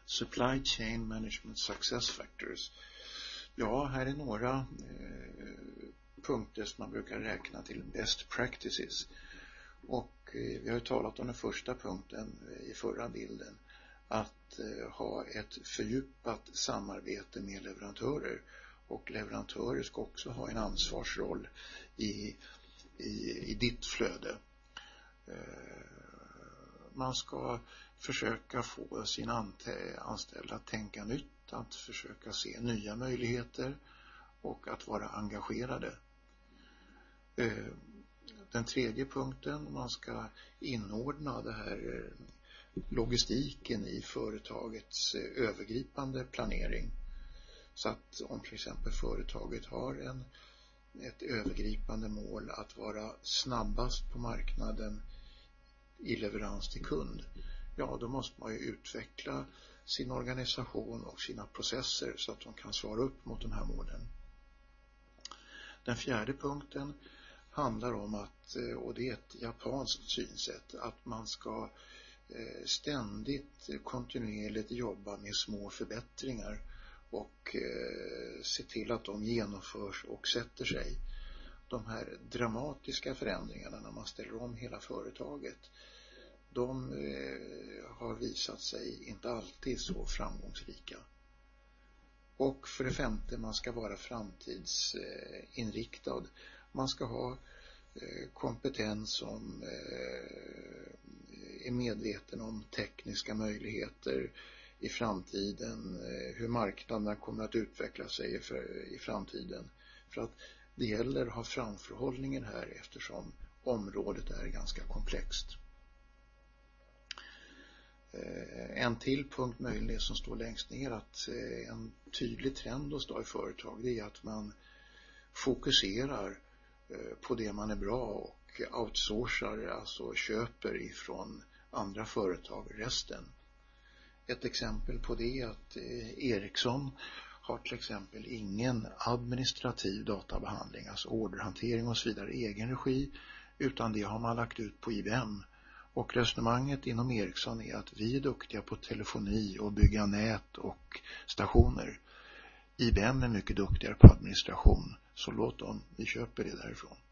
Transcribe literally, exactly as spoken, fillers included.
Supply Chain Management Success Factors. Ja, här är några eh, punkter som man brukar räkna till best practices. Och eh, vi har ju talat om den första punkten i förra bilden. Att eh, ha ett fördjupat samarbete med leverantörer. Och leverantörer ska också ha en ansvarsroll i, i, i ditt flöde. Eh, man ska försöka få sina anställda att tänka nytt, att försöka se nya möjligheter och att vara engagerade. Den tredje punkten, man ska inordna det här logistiken i företagets övergripande planering. Så att om till exempel företaget har en, ett övergripande mål att vara snabbast på marknaden i leverans till kund, ja då måste man ju utveckla sin organisation och sina processer så att de kan svara upp mot de här målen. Den fjärde punkten handlar om att, och det är ett japanskt synsätt, att man ska ständigt kontinuerligt jobba med små förbättringar och se till att de genomförs och sätter sig. De här dramatiska förändringarna när man ställer om hela företaget, de eh, har visat sig inte alltid så framgångsrika. Och för det femte, man ska vara framtidsinriktad. Man ska ha eh, kompetens som eh, är medveten om tekniska möjligheter i framtiden, eh, hur marknaderna kommer att utveckla sig för, i framtiden. För att det gäller att ha framförhållningen här eftersom området är ganska komplext. En till punkt möjligen som står längst ner, att en tydlig trend hos i företag, det är att man fokuserar på det man är bra och outsourcar, alltså köper ifrån andra företag resten. Ett exempel på det är att Ericsson har till exempel ingen administrativ databehandling, alltså orderhantering och så vidare i egen regi, utan det har man lagt ut på I B M. Och resonemanget inom Ericsson är att vi är duktiga på telefoni och bygga nät och stationer. I B M är mycket duktigare på administration, så låt dem, vi köper det därifrån.